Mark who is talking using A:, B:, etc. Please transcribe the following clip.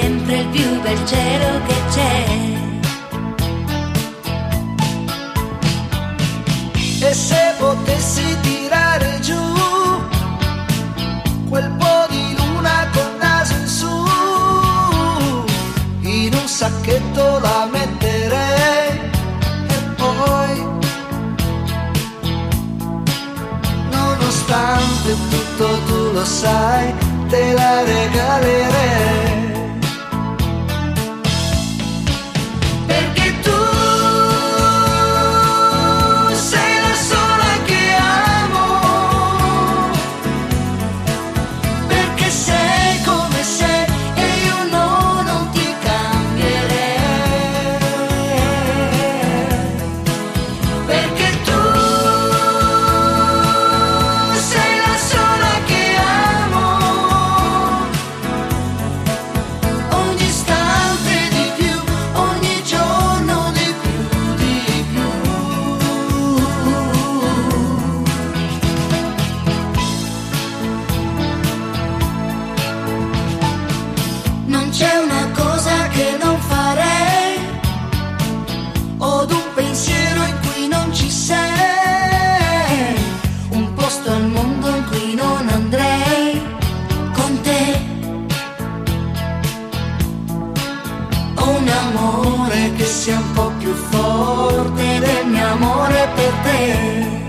A: sempre il più bel cielo che c'è.
B: E se potessi tirare giù quel po' di luna col naso in su, in un sacchetto la metterei e poi, nonostante tutto tu lo sai, te la regalerei. Perché tu sei la sola che amo, perché sei come sei e io no, non ti cambierei. Perché tu sei la sola che amo, ogni istante di più, ogni giorno di più, di più. Non c'è una cosa che non farei, od un pensiero in cui non ci sei, un posto al mondo in cui non andrei con te. Ho un amore che sia un po' più forte del mio amore per te.